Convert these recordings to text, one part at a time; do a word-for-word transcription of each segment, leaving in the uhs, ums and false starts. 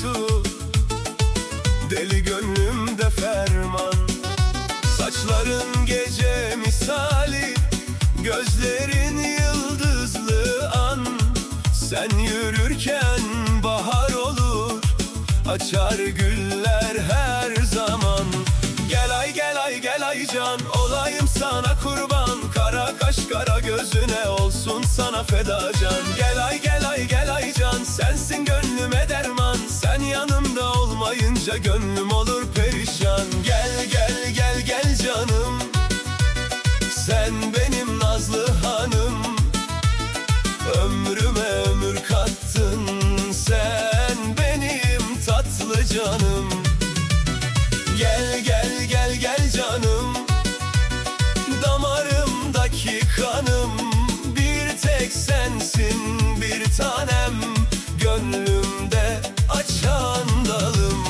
coştu, deli gönlümde ferman. Saçların gece misali, gözlerin yıldızlı an. Sen yürürken bahar olur, açar güller her zaman. Gel ay gel ay gel ay can, olayım sana kurban. Kara kaş kara gözüne olsun sana feda can. Gel ay gel ay gel ay can, sensin gönlüme derman. Sen yanımda olmayınca gönlüm olur perişan. Gel gel gel gel canım, sen benim nazlı hanım. Ömrüme ömür kattın, sen benim tatlı canım. Gel gel gel gel canım, damarımdaki kanım. Bir tek sensin bir tanem, gönlümde açan dalım.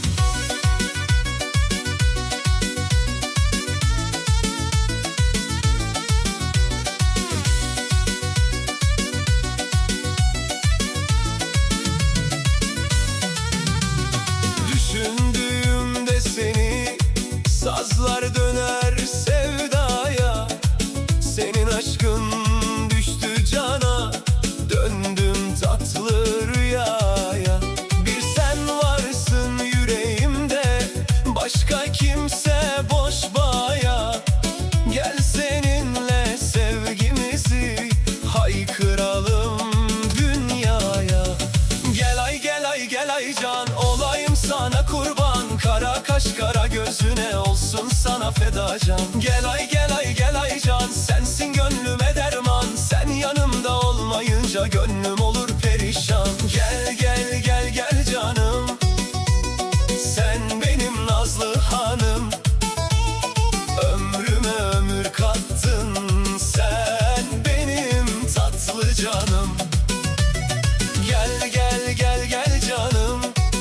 Düşündüğümde seni, sazlar döner sevdaya. Senin aşkın düştü cana, döndüm tatlı rüyaya. Bir sen varsın yüreğimde, başka kimse boş baya. Gel seninle sevgimizi haykıralım dünyaya. Gel ay gel ay gel ay can, olayım sana kurban. Kara kaş kara gözüne olsun sana feda can. Gel ay gel ay gel ay can, sensin gönlüme derman. Sen yanımda olmayınca gönlüm olur perişan. Gel gel gel gel canım, sen benim nazlı hanım. Ömrüme ömür kattın, sen benim tatlı canım. Gel gel gel gel canım,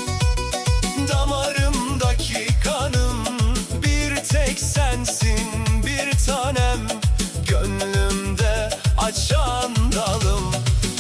damarımdaki kanım. Bir tek sensin bir tanem, gönlümde açan dalım.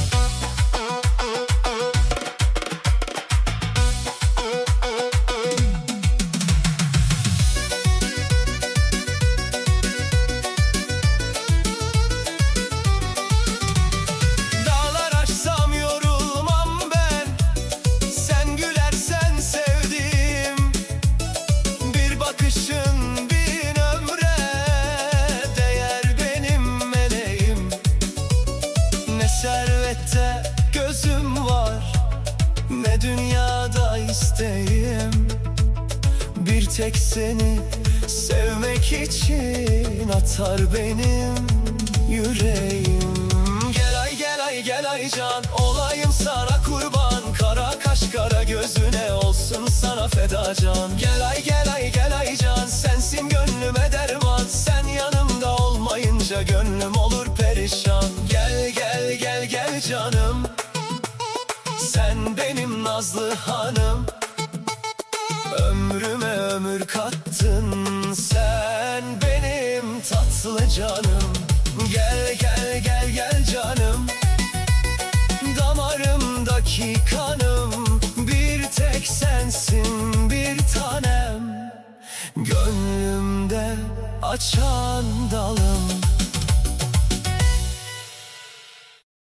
Dağlar aşsam yorulmam ben, sen gülersen sevdim. Bir bakışın bin ömre değer benim meleğim. Ne servette gözüm var, ne dünyada isteğim. Bir tek seni sevmek için atar benim yüreğim. Gel ay gel ay gel ay can, olayım sana kurban. Kara kaş kara gözüne olsun sana feda can. Gel ay gel ay gel ay can, sensin gönlüme derman. Sen yanımda olmayınca gönlüm olur perişan. Gel gel gel gel canım, sen benim nazlı hanım. Ömrüme ömür kattın, sen benim tatlı canım. Gel gel gel gel canım, damarımdaki kanım. Bir tek sensin bir tanem, gönlümde açan dalım.